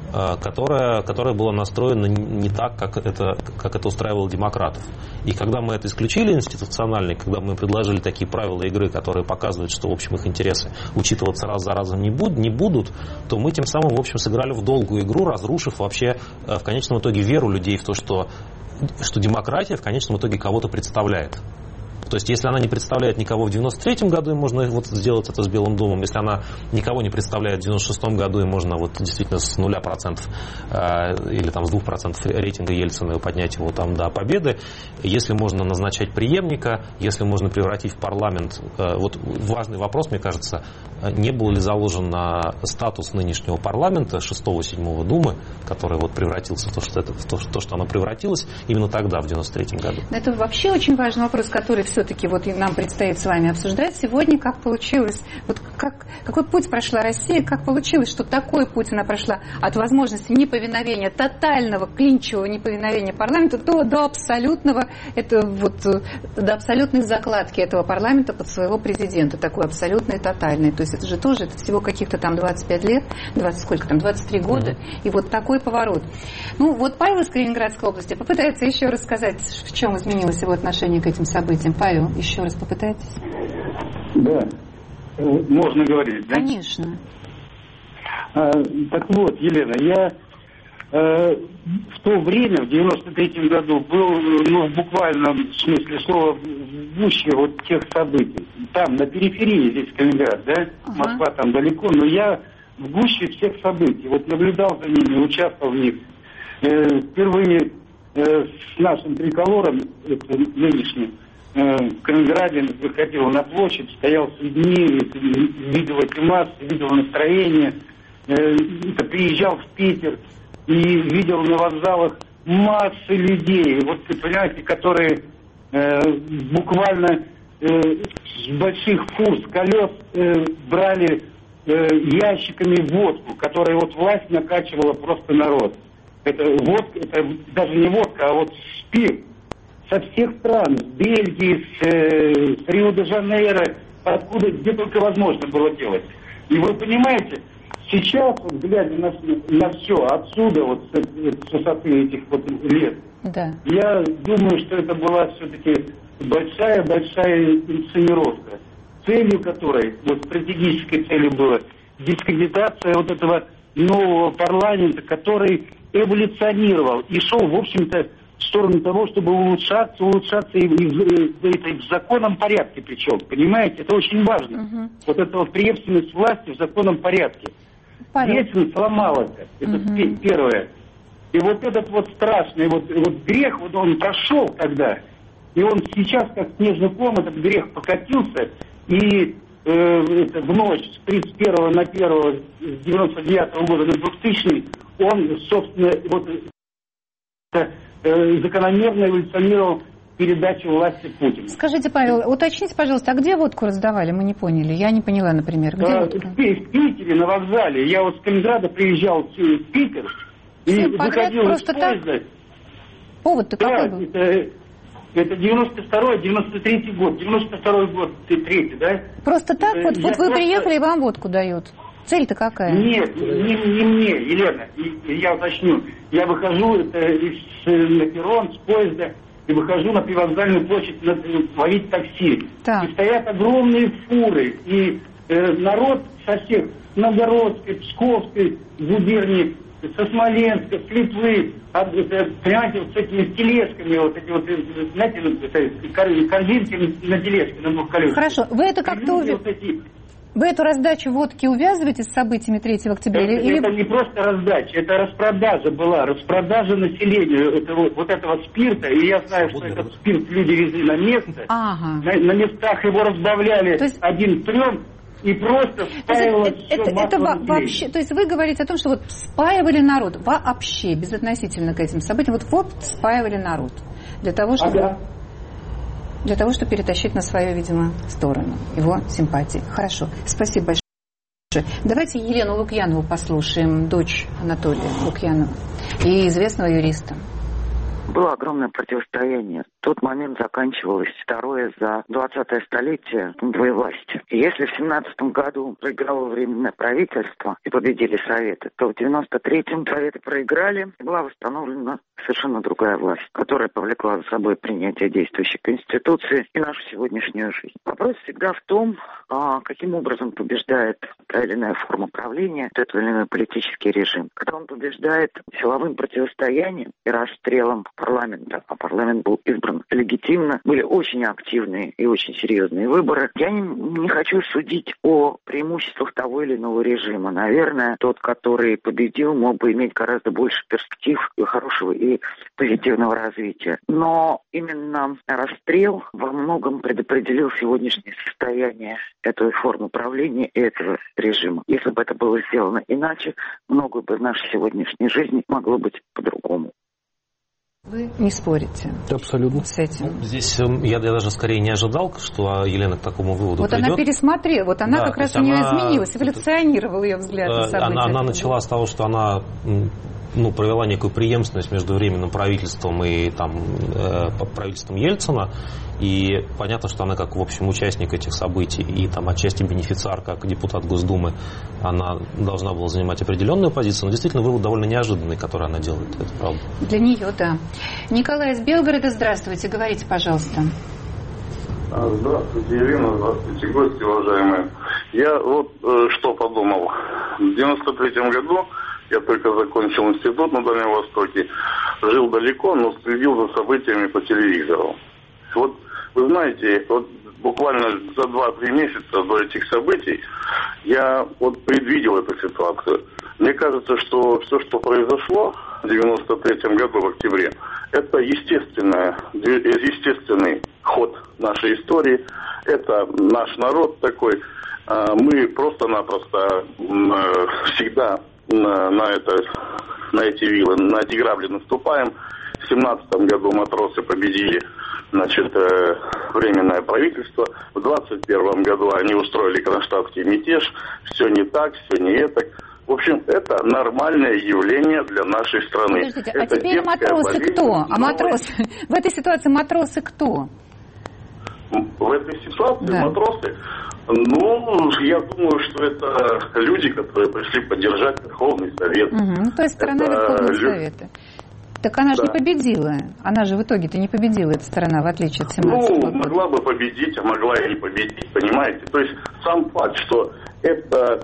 которое было настроено не так, как это устраивало демократов. И когда мы это исключили институционально, когда мы предложили такие правила игры, которые показывают, что в общем их интересы учитываться раз за разом не будут, то мы тем самым в общем сыграли в долгую игру, разрушив вообще в конечном итоге веру людей в то, что демократия в конечном итоге кого-то представляет. То есть, если она не представляет никого в 93-м году, можно сделать это с Белым домом. Если она никого не представляет в 96-м году, и можно действительно с 0% или с 2% рейтинга Ельцина поднять его до победы. Если можно назначать преемника, если можно превратить в парламент... важный вопрос, мне кажется, не был ли заложен на статус нынешнего парламента 6-7 Думы, который превратился в то, что оно превратилось именно тогда, в 93-м году. Это вообще очень важный вопрос, который все-таки нам предстоит с вами обсуждать сегодня, как получилось, какой путь прошла Россия, как получилось, что такой путь она прошла от возможности неповиновения, тотального клинчевого неповиновения парламента до абсолютного, до абсолютной закладки этого парламента под своего президента, такой абсолютной, тотальной. То есть это же тоже, это всего каких-то 25 лет, 23 года, и такой поворот. Павел из Калининградской области попытается еще раз сказать, в чем изменилось его отношение к этим событиям. Павел, еще раз попытайтесь. Да, можно говорить, да? Конечно. Так вот, Елена, я в то время, в 93-м году, был, в буквальном смысле слова, в гуще тех событий. Там, на периферии, здесь Калининград, да? Москва там далеко, но я в гуще всех событий. Наблюдал за ними, участвовал в них. Впервые с нашим триколором, нынешним, в Калининграде выходил на площадь, стоял с людьми, видел эти массы, видел настроение, приезжал в Питер и видел на вокзалах массы людей, вы понимаете, которые буквально с больших фур, с колес брали ящиками водку, которой вот власть накачивала просто народ. Это водка, это даже не водка, а вот спирт со всех стран, с Бельгии, с Рио-де-Жанейро, откуда, где только возможно было делать. И вы понимаете, сейчас, вот, глядя на все отсюда, вот с высоты этих вот лет, да. Я думаю, что это была все-таки большая инсценировка, целью которой, вот стратегической целью была дискредитация вот этого нового парламента, который эволюционировал и шел, в общем-то, в сторону того, чтобы улучшаться и в законном порядке причем, понимаете, это очень важно. Вот эта вот преемственность власти в законном порядке. Преемственность сломалась, это первое. И вот этот вот страшный вот грех, вот он прошел тогда, и он сейчас, как снежный ком, этот грех покатился, и в ночь с 31 на 1 с 99 года на 2000, он, собственно, вот закономерно эволюционировал передачу власти Путину. Скажите, Павел, уточните, пожалуйста, а где водку раздавали? Мы не поняли. Я не поняла, например. Где водку? В Питере, на вокзале. Я вот с Калининграда приезжал в Питер и выходил из поезда. Повод-то какой был? Это 92-й, 93-й год. 92-й год, 3-й, да? Просто так? Вот вы приехали, и вам водку дают. Цель-то какая? Нет, не мне, Елена. Я уточню. Я выхожу на перрон с поезда и выхожу на привокзальную площадь ловить такси. Так. И стоят огромные фуры. И народ со всех Новгородской, Псковской губернии, со Смоленска, с Литвы, понимаете, вот с этими тележками, вот эти вот, знаете, корзинки на тележке, на двух колесах. Хорошо, вы это как-то Вы эту раздачу водки увязываете с событиями 3 октября? Это не просто раздача, это распродажа была, распродажа населению вот этого спирта. И я знаю, что этот спирт люди везли на место. Ага. На местах его разбавляли 1 к 3 и просто спаивалось это вообще, то есть вы говорите о том, что вот спаивали народ вообще, безотносительно к этим событиям, вот спаивали народ для того, чтобы... Для того, чтобы перетащить на свою, видимо, сторону его симпатии. Хорошо. Спасибо большое. Давайте Елену Лукьянову послушаем, дочь Анатолия Лукьянова и известного юриста. Было огромное противостояние. В тот момент заканчивалось второе за 20-е столетие двоевластия. И если в 17-м году проиграло Временное правительство и победили Советы, то в 93-м Советы проиграли, и была восстановлена совершенно другая власть, которая повлекла за собой принятие действующей Конституции и нашу сегодняшнюю жизнь. Вопрос всегда в том, каким образом побеждает та или иная форма правления, тот или иной политический режим. Когда он побеждает силовым противостоянием и расстрелом парламента, а парламент был избран легитимно, были очень активные и очень серьезные выборы. Я не хочу судить о преимуществах того или иного режима. Наверное, тот, который победил, мог бы иметь гораздо больше перспектив и хорошего и позитивного развития. Но именно расстрел во многом предопределил сегодняшнее состояние этой формы правления и этого режима. Если бы это было сделано иначе, многое бы в нашей сегодняшней жизни могло быть по-другому. Вы не спорите? Абсолютно. С этим. Здесь я даже скорее не ожидал, что Елена к такому выводу вот придет. Она пересмотрела, вот она как раз у нее изменилась, эволюционировал ее взгляд на события. Она начала с того, что она провела некую преемственность между Временным правительством и правительством Ельцина. И понятно, что она как, в общем, участник этих событий и отчасти бенефициар, как депутат Госдумы, она должна была занимать определенную позицию. Но действительно вывод довольно неожиданный, который она делает, это правда. Для нее, да. Николай из Белгорода, здравствуйте, говорите, пожалуйста. Здравствуйте, Елена, здравствуйте, гости уважаемые. Я что подумал. В 93-м году я только закончил институт на Дальнем Востоке, жил далеко, но следил за событиями по телевизору. Вы знаете, буквально за 2-3 месяца до этих событий я предвидел эту ситуацию. Мне кажется, что все, что произошло в 93-м году в октябре, это естественный ход нашей истории. Это наш народ такой. Мы просто-напросто всегда на эти вилы, на эти грабли наступаем. В 17-м году матросы победили, Временное правительство. В 21-м году они устроили кронштадтский мятеж. Все не так, все не это. В общем, это нормальное явление для нашей страны. Подождите, это теперь матросы кто? В этой ситуации матросы кто? В этой ситуации матросы? Я думаю, что это люди, которые пришли поддержать Верховный Совет. То есть страна Верховного Совета. Так она же не победила. Она же в итоге-то не победила, эта страна, в отличие от 17 года. Могла бы победить, а могла и не победить, понимаете? То есть сам факт, что это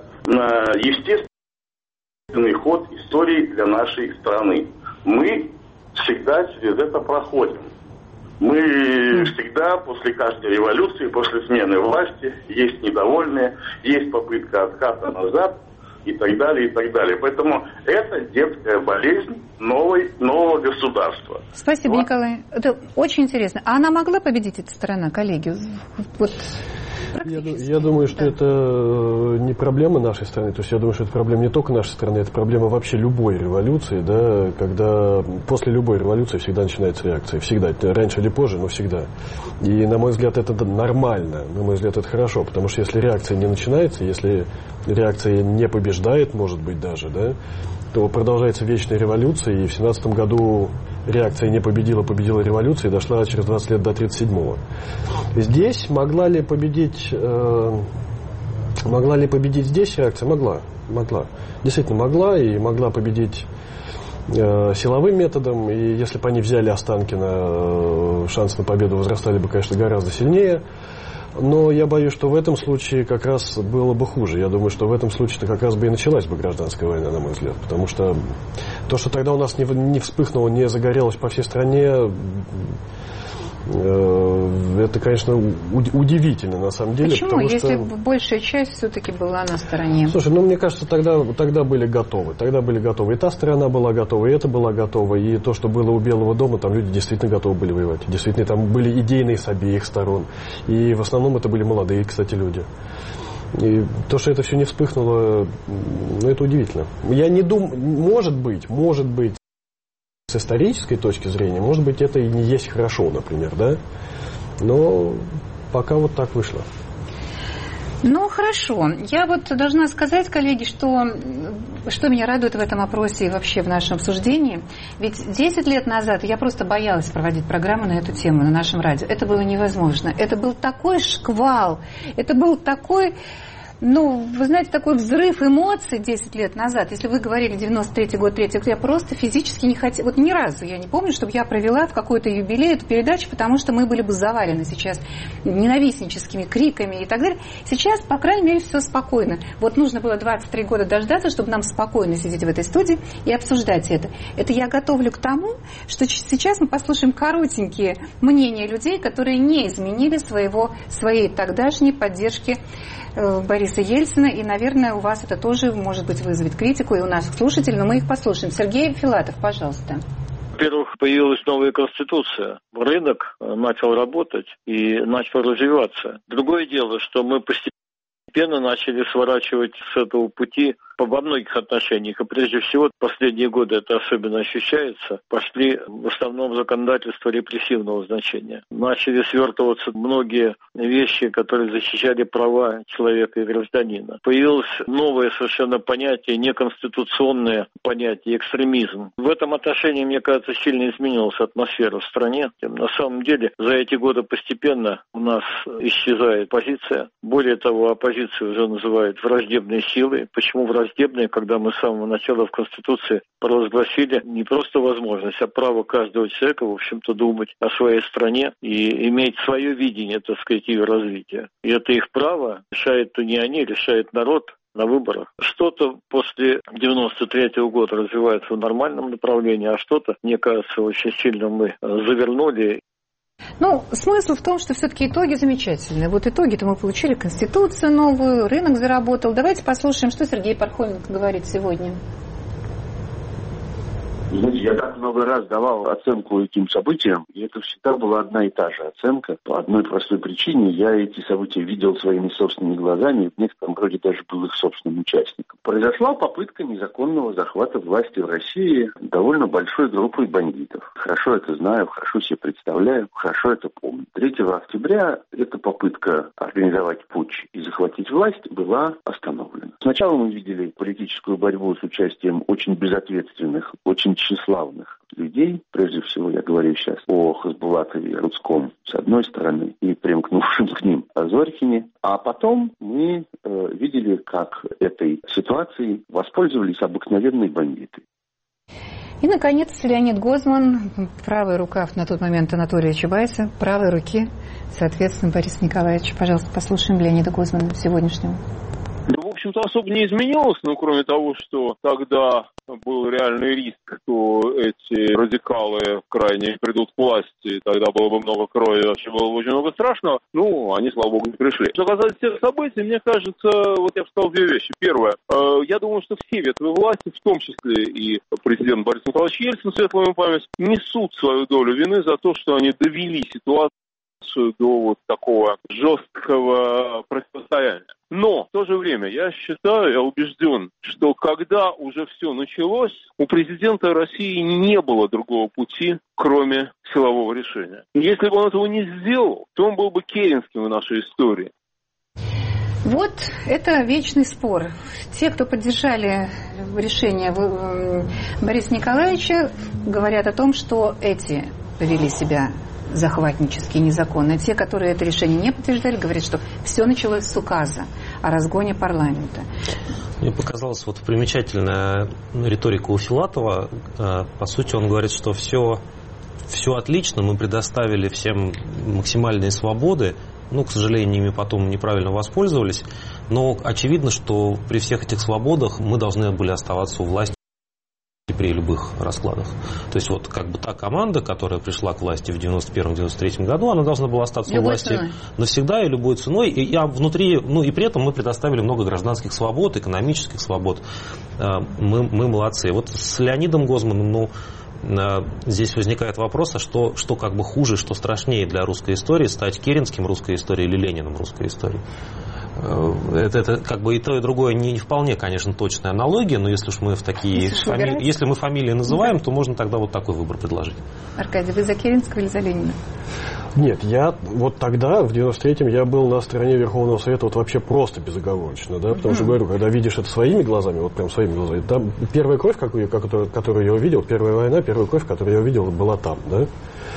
естественный ход истории для нашей страны. Мы всегда через это проходим. Мы всегда после каждой революции, после смены власти, есть недовольные, есть попытка отката назад и так далее, и так далее. Поэтому это детская болезнь нового государства. Спасибо, Николай. Это очень интересно. А она могла победить, эта страна, коллеги? Я думаю, что это не проблема нашей страны. То есть я думаю, что это проблема не только нашей страны, это проблема вообще любой революции, да, когда после любой революции всегда начинается реакция. Всегда. Раньше или позже, но всегда. И, на мой взгляд, это нормально. На мой взгляд, это хорошо. Потому что если реакция не начинается, если реакция не побеждает, может быть, даже, да, то продолжается вечная революция. И в 17 году реакция не победила, победила революция и дошла через 20 лет до 1937-го. Здесь могла ли победить здесь реакция? Могла. Действительно могла, и могла победить силовым методом. И если бы они взяли Останкина, шансы на победу возрастали бы, конечно, гораздо сильнее. Но я боюсь, что в этом случае как раз было бы хуже. Я думаю, что в этом случае-то как раз бы и началась бы гражданская война, на мой взгляд. Потому что то, что тогда у нас не вспыхнуло, не загорелось по всей стране, это, конечно, удивительно на самом деле. Почему? Если большая часть все-таки была на стороне. Слушай, мне кажется, тогда были готовы. И та страна была готова, и это была готова. И то, что было у Белого дома, там люди действительно готовы были воевать. Действительно, там были идейные с обеих сторон. И в основном это были молодые, кстати, люди. И то, что это все не вспыхнуло, это удивительно. Я не думаю, может быть, с исторической точки зрения, может быть, это и не есть хорошо, например, да? Но пока вот так вышло. Ну, хорошо. Я вот должна сказать, коллеги, что меня радует в этом опросе и вообще в нашем обсуждении. Ведь 10 лет назад я просто боялась проводить программу на эту тему на нашем радио. Это было невозможно. Это был такой шквал, это был такой... вы знаете, такой взрыв эмоций 10 лет назад. Если вы говорили 93-й год, 3 октября, я просто физически не хотела... Вот ни разу я не помню, чтобы я провела в какой-то юбилей эту передачу, потому что мы были бы завалены сейчас ненавистническими криками и так далее. Сейчас, по крайней мере, все спокойно. Вот нужно было 23 года дождаться, чтобы нам спокойно сидеть в этой студии и обсуждать это. Это я готовлю к тому, что сейчас мы послушаем коротенькие мнения людей, которые не изменили своей тогдашней поддержки Бориса Ельцина, и, наверное, у вас это тоже, может быть, вызовет критику, и у наших слушателей, но мы их послушаем. Сергей Филатов, пожалуйста. Во-первых, появилась новая конституция. Рынок начал работать и начал развиваться. Другое дело, что мы постепенно начали сворачивать с этого пути во многих отношениях, и прежде всего последние годы это особенно ощущается, пошли в основном законодательства репрессивного значения. Начали свертываться многие вещи, которые защищали права человека и гражданина. Появилось новое совершенно понятие, неконституционное понятие, экстремизм. В этом отношении, мне кажется, сильно изменилась атмосфера в стране. На самом деле, за эти годы постепенно у нас исчезает оппозиция. Более того, оппозицию уже называют враждебной силой. Почему враждебной? Когда мы с самого начала в Конституции провозгласили не просто возможность, а право каждого человека, в общем-то, думать о своей стране и иметь свое видение, так сказать, ее развития. И это их право, решает-то не они, решает народ на выборах. Что-то после 93-го года развивается в нормальном направлении, а что-то, мне кажется, очень сильно мы завернули. Смысл в том, что все-таки итоги замечательные. Вот итоги-то мы получили, Конституцию новую, рынок заработал. Давайте послушаем, что Сергей Пархоменко говорит сегодня. Знаете, я так много раз давал оценку этим событиям, и это всегда была одна и та же оценка. По одной простой причине я эти события видел своими собственными глазами, и в некотором роде даже был их собственным участником. Произошла попытка незаконного захвата власти в России довольно большой группой бандитов. Хорошо это знаю, хорошо себе представляю, хорошо это помню. 3 октября эта попытка организовать путч и захватить власть была остановлена. Сначала мы видели политическую борьбу с участием очень безответственных, очень тщеславных людей. Прежде всего, я говорю сейчас о Хасбулатове, Рудском, с одной стороны, и примкнувшем к ним Зорькине. А потом мы видели, как этой ситуацией воспользовались обыкновенные бандиты. И, наконец, Леонид Гозман, правая рука на тот момент Анатолия Чубайса, правой руки, соответственно, Бориса Николаевича. Пожалуйста, послушаем Леонида Гозмана сегодняшнего. В общем-то, особо не изменилось, кроме того, что тогда был реальный риск, что эти радикалы крайне придут к власти, тогда было бы много крови, вообще было бы очень много страшного. Они, слава богу, не пришли. Что касается тех событий, мне кажется, я бы сказал 2 вещи. Первое, я думаю, что все ветви власти, в том числе и президент Борис Николаевич Ельцин, светлая ему память, несут свою долю вины за то, что они довели ситуацию ситуацию до вот такого жесткого противостояния. Но в то же время я считаю, я убежден, что когда уже все началось, у президента России не было другого пути, кроме силового решения. Если бы он этого не сделал, то он был бы Керенским в нашей истории. Вот это вечный спор. Те, кто поддержали решение Бориса Николаевича, говорят о том, что эти повели себя захватнически, незаконно. Те, которые это решение не подтверждали, говорят, что все началось с указа о разгоне парламента. Мне показалась вот примечательная риторика у Филатова. По сути, он говорит, что все отлично, мы предоставили всем максимальные свободы. К сожалению, ими потом неправильно воспользовались. Но очевидно, что при всех этих свободах мы должны были оставаться у власти при любых раскладах. То есть вот как бы та команда, которая пришла к власти в 91-93 году, она должна была остаться у власти навсегда и любой ценой. И внутри, и при этом мы предоставили много гражданских свобод, экономических свобод. Мы молодцы. Вот с Леонидом Гозманом, здесь возникает вопрос, а что как бы хуже, что страшнее для русской истории, стать Керенским русской историей или Лениным русской историей? Это как бы и то, и другое не вполне, конечно, точная аналогия, но если уж мы если мы фамилии называем, то можно тогда вот такой выбор предложить. Аркадий, вы за Керенского или за Ленина? Нет, я вот тогда, в 93-м, я был на стороне Верховного Совета вот вообще просто безоговорочно, да, потому что, говорю, когда видишь это своими глазами, вот прям своими глазами, там первая кровь, которую я увидел, первая война, первая кровь, которую я увидел, была там, да.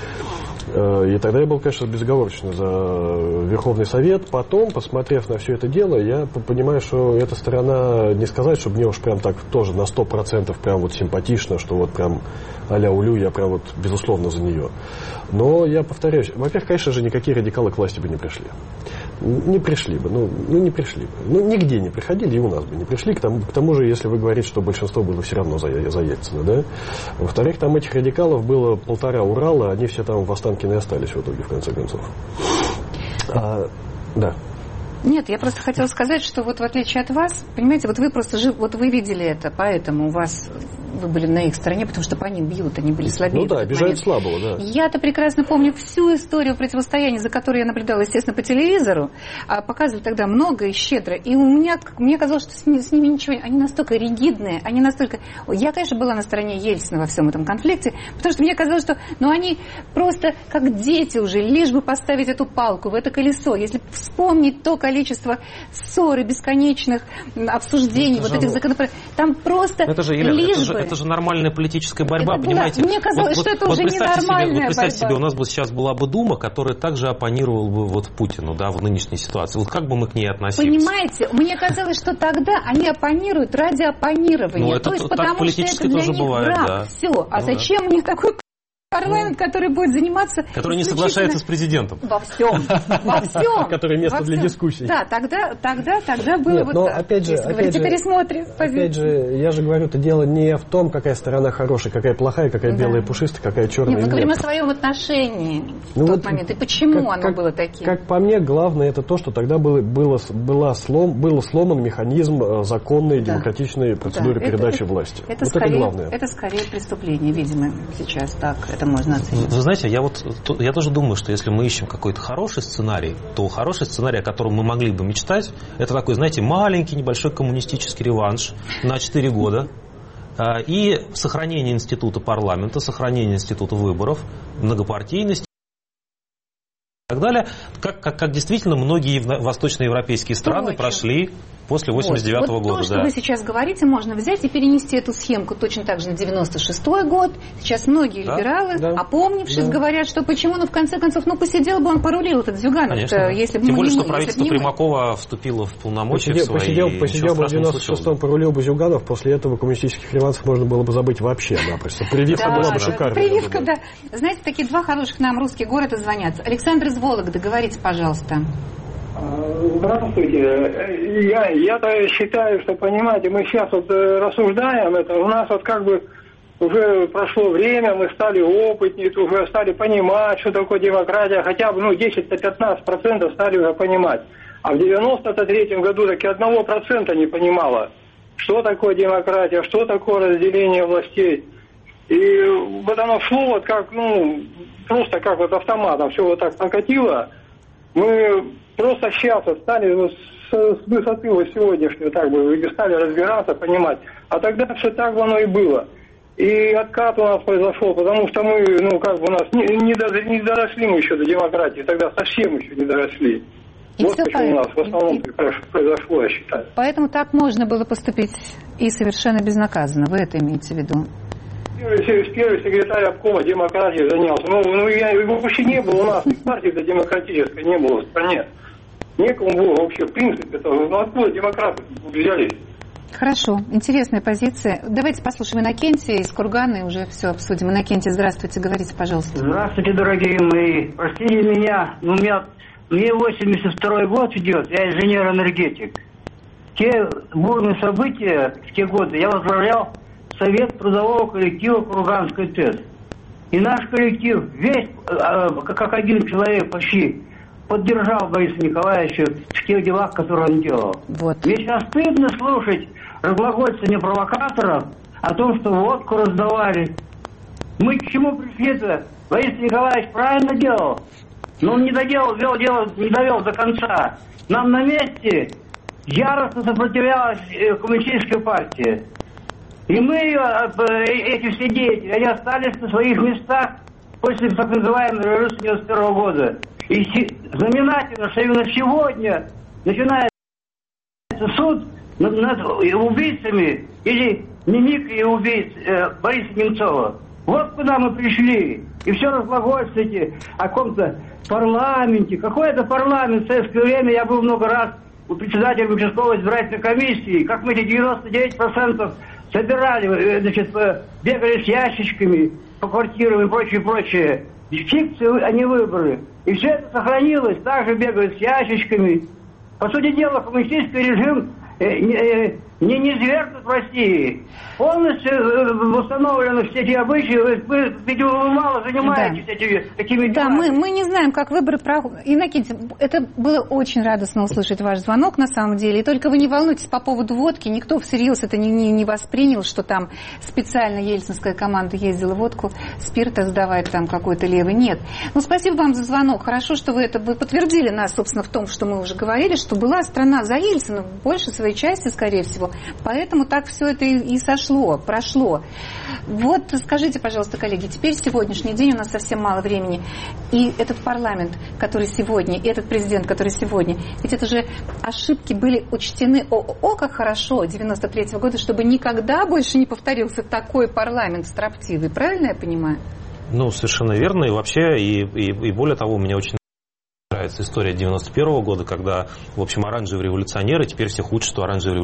И тогда я был, конечно, безоговорочно за Верховный Совет. Потом, посмотрев на все это дело, я понимаю, что эта сторона, не сказать, что мне уж прям так тоже на 100% прям вот симпатично, что вот прям а-ля Улю, я прям вот безусловно за нее. Но я повторяюсь, во-первых, конечно же, никакие радикалы к власти бы не пришли. Не пришли бы, не пришли бы. Нигде не приходили, и у нас бы не пришли. К тому же, если вы говорите, что большинство было все равно за Ельцина, да. Во-вторых, там этих радикалов было 1,5 Урала, они все там в Останкино и остались в итоге, в конце концов. Да. Нет, я просто хотела сказать, что вот в отличие от вас, понимаете, вот вы просто вот вы видели это, поэтому вы были на их стороне, потому что по ним бьют, они были слабее. обижают слабого, да. Я-то прекрасно помню всю историю противостояния, за которой я наблюдала, естественно, по телевизору, показывали тогда много и щедро, и мне казалось, что с ними ничего, они настолько ригидные, Я, конечно, была на стороне Ельцина во всем этом конфликте, потому что мне казалось, что они просто как дети уже, лишь бы поставить эту палку в это колесо. Если вспомнить то количество ссор и бесконечных обсуждений этих законопроектов, там просто это же нормальная политическая борьба, понимаете? Мне казалось, что это уже ненормальная борьба. Представьте себе, у нас бы сейчас была бы Дума, которая также оппонировала бы вот Путину, да, в нынешней ситуации. Вот как бы мы к ней относились? Понимаете, мне казалось, что тогда они оппонируют ради оппонирования. То есть потому что это для них враг. Да. Все. А зачем у них такой парламент, который будет заниматься... Который не соглашается с президентом. Во всем. Который место для дискуссий. Да, тогда было вот так. Опять же, пересмотрим позицию. Опять же, я же говорю, это дело не в том, какая сторона хорошая, какая плохая, какая белая пушистая, какая черная. Нет, мы говорим о своем отношении в тот момент. И почему оно было таким? Как по мне, главное это то, что тогда был сломан механизм законной демократичной процедуры передачи власти. Это главное. Это скорее преступление, видимо, сейчас так. Это можно оценить. Вы знаете, я тоже думаю, что если мы ищем какой-то хороший сценарий, то хороший сценарий, о котором мы могли бы мечтать, это такой, знаете, маленький, небольшой коммунистический реванш на 4 года и сохранение института парламента, сохранение института выборов, многопартийности и так далее, как действительно многие восточноевропейские страны прошли после 89-го года. То, что вы сейчас говорите, можно взять и перенести эту схемку точно так же на 96-й год. Сейчас многие либералы, опомнившись, говорят, что почему, в конце концов, посидел бы он, порулил этот Зюганов. Если тем более, что правительство Примакова вступило в полномочия посидел бы в 96-м, порулил бы Зюганов, после этого коммунистических реваншев можно было бы забыть вообще-напросто. Прививка была бы шикарная. Прививка, да. Знаете, такие два хороших нам русских города звонят. Александр из Вологды, говорите, пожалуйста. Здравствуйте. Я-то считаю, что, понимаете, мы сейчас рассуждаем это, у нас уже прошло время, мы стали опытнее, уже стали понимать, что такое демократия, хотя бы 10-15% стали уже понимать. А в 93-м году таки 1% не понимало, что такое демократия, что такое разделение властей. И вот оно шло вот как, просто как вот автоматом, все вот так накатило. Мы просто сейчас вот стали вот с высоты вот сегодняшней так бы стали разбираться, понимать. А тогда все так оно и было. И откат у нас произошел, потому что мы, у нас не доросли мы еще до демократии, тогда совсем еще не доросли. И вот почему у нас в основном произошло, я считаю. Поэтому так можно было поступить и совершенно безнаказанно, вы это имеете в виду? Первый секретарь обкома демократии занялся. Его вообще не было у нас, партии-то демократической не было в стране. Некому было вообще, в принципе, откуда демократы взялись? Хорошо, интересная позиция. Давайте послушаем Иннокентия из Кургана и уже все обсудим. Иннокентий, здравствуйте, говорите, пожалуйста. Здравствуйте, дорогие мои. Простите меня, мне 82-й год идет, я инженер-энергетик. Те бурные события в те годы я возглавлял Совет трудового коллектива Курганской ТЭС. И наш коллектив весь, как один человек почти, поддержал Бориса Николаевича в тех делах, которые он делал. Вот. Мне сейчас стыдно слушать разглагольствование провокаторов о том, что водку раздавали. Мы к чему пришли-то? Борис Николаевич правильно делал, но он не доделал, не довел до конца. Нам на месте яростно сопротивлялась коммунистическая партия. И мы, эти все деятели, они остались на своих местах после так называемой революции 91 года. И знаменательно, что именно сегодня начинается суд над убийцами или мимикрией убийц Бориса Немцова. Вот куда мы пришли. И все разглагольствуете о каком-то парламенте. Какой это парламент? В советское время я был много раз у председателя участковой избирательной комиссии. Как мы эти 99% собирали, бегали с ящичками по квартирам и прочее. Фикции, а не выборы. И все это сохранилось. Также бегают с ящичками. По сути дела, коммунистический режим не низвергнут в России. Полностью установлены все эти обычаи. Вы, видимо, вы мало занимаетесь такими делами. Да, мы не знаем, как выборы проходят. Иннокентий, это было очень радостно услышать ваш звонок, на самом деле. И только вы не волнуйтесь по поводу водки. Никто всерьез это не воспринял, что там специально ельцинская команда ездила водку, спирта сдавать там какой-то левый. Нет. Ну, спасибо вам за звонок. Хорошо, что вы подтвердили нас, собственно, в том, что мы уже говорили, что была страна за Ельцина, больше своей части, скорее всего. Поэтому так все это и прошло. Вот скажите, пожалуйста, коллеги, теперь сегодняшний день, у нас совсем мало времени, и этот парламент, который сегодня, и этот президент, который сегодня, ведь это же ошибки были учтены, как хорошо 93-го года, чтобы никогда больше не повторился такой парламент строптивый, правильно я понимаю? Ну, совершенно верно, и вообще, и более того, меня очень нравится история 91 года, когда, в общем, оранжевые революционеры, теперь всех учат, что оранжевая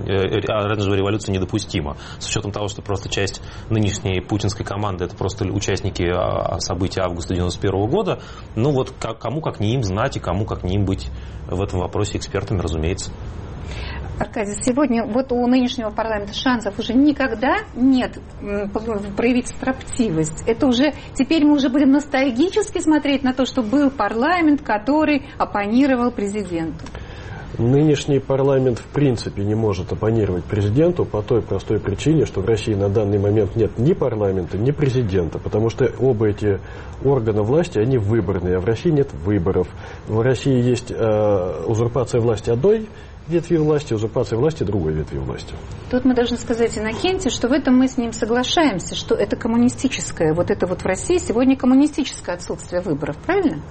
революция недопустима. С учетом того, что просто часть нынешней путинской команды это просто участники событий августа 91 года. Ну вот кому как не им знать и кому как не им быть в этом вопросе экспертами, разумеется. Аркадий, сегодня вот у нынешнего парламента шансов уже никогда нет проявить строптивость. Это уже, теперь мы уже будем ностальгически смотреть на то, что был парламент, который оппонировал президенту. Нынешний парламент в принципе не может оппонировать президенту по той простой причине, что в России на данный момент нет ни парламента, ни президента, потому что оба эти органа власти, они выборные, а в России нет выборов. В России есть узурпация власти одной ветви власти, узурпация власти другой ветви власти. Тут мы должны сказать Иннокентию, что в этом мы с ним соглашаемся, что это коммунистическое, вот это вот в России сегодня коммунистическое отсутствие выборов, правильно?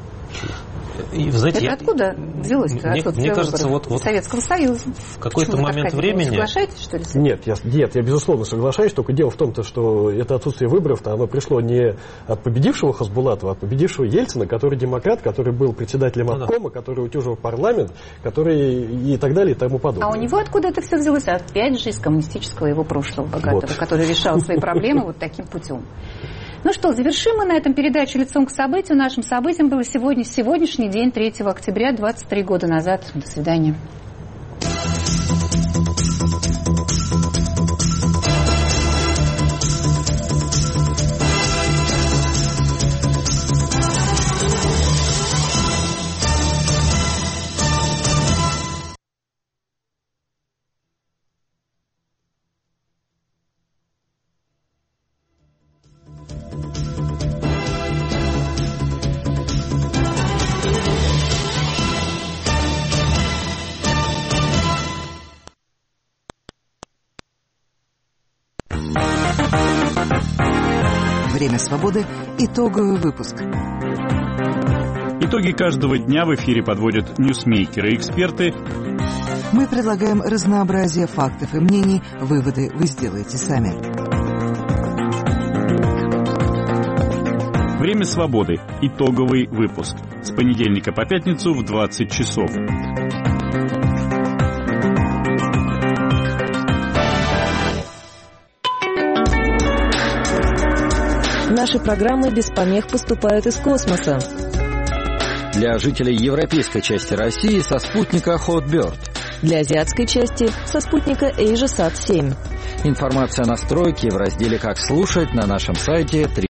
И, знаете, это откуда взялось-то отсутствие мне кажется, выборов? вот Советского Союза. В какой-то момент времени... Вы соглашаетесь, что ли? Нет, я безусловно соглашаюсь, только дело в том, что это отсутствие выборов-то оно пришло не от победившего Хасбулатова, а от победившего Ельцина, который демократ, который был председателем обкома, который утюжил парламент, который и так далее и тому подобное. А у него откуда это все взялось? Опять же из коммунистического его прошлого богатого, который решал свои проблемы вот таким путем. Ну что, завершим мы на этом передачу «Лицом к событию». Нашим событием было сегодняшний день, 3 октября, 23 года назад. До свидания. Время свободы. Итоговый выпуск. Итоги каждого дня в эфире подводят ньюсмейкеры и эксперты. Мы предлагаем разнообразие фактов и мнений. Выводы вы сделаете сами. Время свободы. Итоговый выпуск. С понедельника по пятницу в 20 часов. Наши программы без помех поступают из космоса. Для жителей европейской части России со спутника Hotbird. Для азиатской части со спутника AsiaSat-7. Информация о настройке в разделе «Как слушать» на нашем сайте